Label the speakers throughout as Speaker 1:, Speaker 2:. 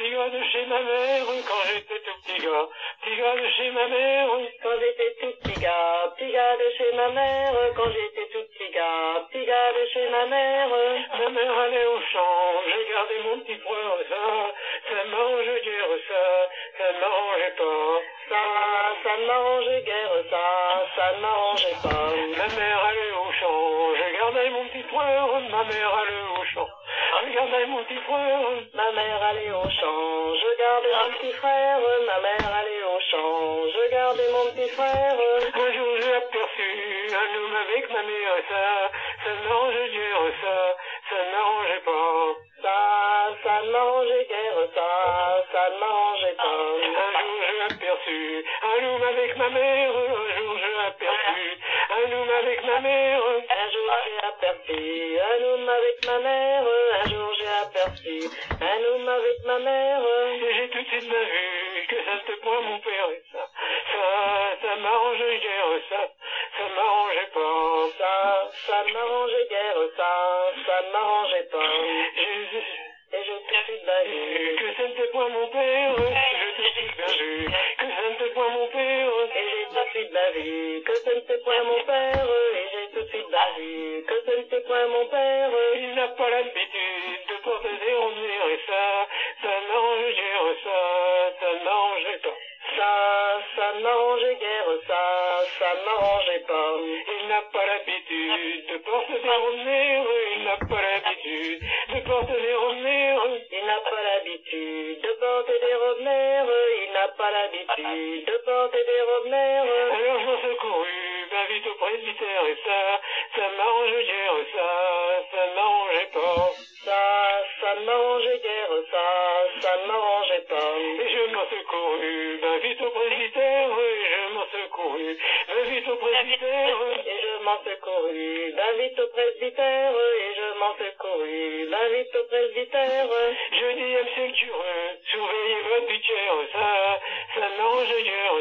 Speaker 1: petit gars de chez ma mère, quand j'étais tout petit gars. Petit gars de chez ma mère,
Speaker 2: Quand j'étais tout petit gars de chez ma mère, quand j'étais tout petit gars de chez ma mère.
Speaker 1: ma mère allait au champ, j'ai gardé mon petit poing, ça mange guère ça ne m'arrangeait pas.
Speaker 2: Ça ne m'arrangeait guère, ça ne m'arrangeait pas.
Speaker 1: Ma mère allait au champ, je gardais mon petit poing, ma mère allait au champ. Je gardais mon petit frère,
Speaker 2: ma mère allait au champ, je gardais mon petit frère, ma mère allait au champ, je gardais mon petit frère.
Speaker 1: Un jour j'ai aperçu un homme avec ma mère, ça ne m'arrangeait guère, ça ne m'arrangeait pas.
Speaker 2: Ça ne m'arrangeait guère, ça ne m'arrangeait pas.
Speaker 1: Un jour j'ai aperçu un homme avec ma mère, un jour j'ai aperçu un homme avec ma mère.
Speaker 2: Un jour j'ai aperçu un homme avec ma mère, un jour j'ai aperçu un homme avec ma mère.
Speaker 1: Et j'ai tout de suite vu que ça n'était point mon père, et ça m'arrangeait guère, ça m'arrangeait pas.
Speaker 2: Ça ne m'arrangeait guère, ça ne m'arrangeait pas. Et j'ai tout de suite vu
Speaker 1: que ça n'était point mon père, j'ai tout de suite vu que ça n'était point mon père.
Speaker 2: Et j'ai tout de suite vu que ce n'était point mon père, et j'ai tout de suite vu que ce n'était point mon père.
Speaker 1: Il n'a pas l'habitude de porter des rondeurs, et ça m'arrangeait guère, ça ne m'arrangeait pas.
Speaker 2: Ça ne m'arrangeait guère, ça ne m'arrangeait pas.
Speaker 1: Il n'a pas l'habitude de porter des rondeurs, il n'a pas l'habitude de porter des rondeurs.
Speaker 2: Il n'a pas l'habitude de porter des robes mères, il n'a pas l'habitude de porter des robes mères.
Speaker 1: Alors je m'en secourus, ben vite au presbytère, et ça m'arrangeait guère, ça ne m'arrangeait pas.
Speaker 2: Ça ne m'arrangeait guère, ça ne m'arrangeait pas.
Speaker 1: Et je m'en secourus, ben vite au presbytère, et je m'en secourus, ben vite au presbytère.
Speaker 2: Et je m'en secourus, ben vite au presbytère, et je m'en secourus, ben vite au presbytère.
Speaker 1: Je dis à monsieur le curé, surveillez votre butière, ça m'arrangeait guère,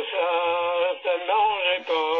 Speaker 1: ça ne m'arrangeait pas.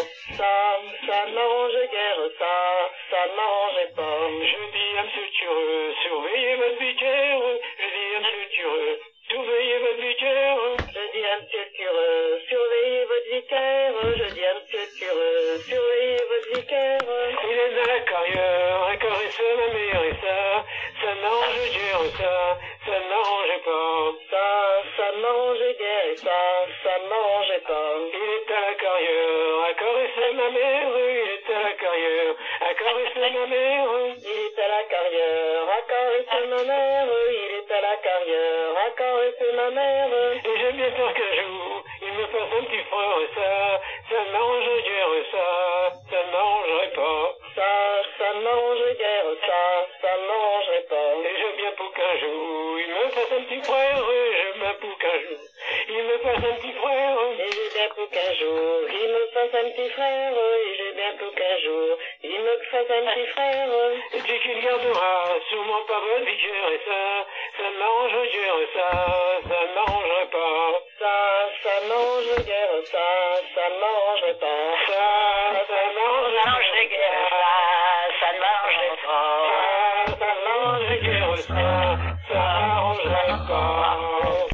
Speaker 2: Ça ne m'arrangeait guère, ça ne m'arrangeait pas.
Speaker 1: Je dis à monsieur le curé, surveillez votre butière, je dis à monsieur le curé, surveillez votre butière.
Speaker 2: Je dis à monsieur le curé, surveillez votre vicaire, je dis à monsieur le curé, surveillez votre vicaire.
Speaker 1: Il est dans la carrière, à caresser ma mère, et ça m'arrangeait guère, ça ne m'arrangeait pas.
Speaker 2: Ça ne m'arrangeait guère, et ça ne m'arrangeait pas.
Speaker 1: Il est à la carrière, à caresser ma mère, il est à la carrière, à caresser ma mère.
Speaker 2: Il est à la carrière, à caresser ma mère, il est à la carrière, à caresser ma mère.
Speaker 1: Et j'aime bien peur qu'un jour, il me fasse un petit frère, et ça ne m'arrangerait guère, ça ne m'arrangerait pas.
Speaker 2: Ça ne m'arrangerait guère, ça ne m'arrangerait pas.
Speaker 1: Et j'aime bien pour qu'un jour, il me fasse un petit frère, et j'aime bien pour qu'un jour, il me fasse un petit frère.
Speaker 2: Et j'ai bien pour qu'un jour, il me fasse un petit frère, et j'ai bien pour qu'un jour, il me fasse un petit frère.
Speaker 1: Et puis qu'il gardera sûrement pas votre vicaire, et ça ne m'arrangerait guère, ça ne m'arrangerait pas.
Speaker 2: Ça ne m'arrangerait guère, ça ne m'arrangerait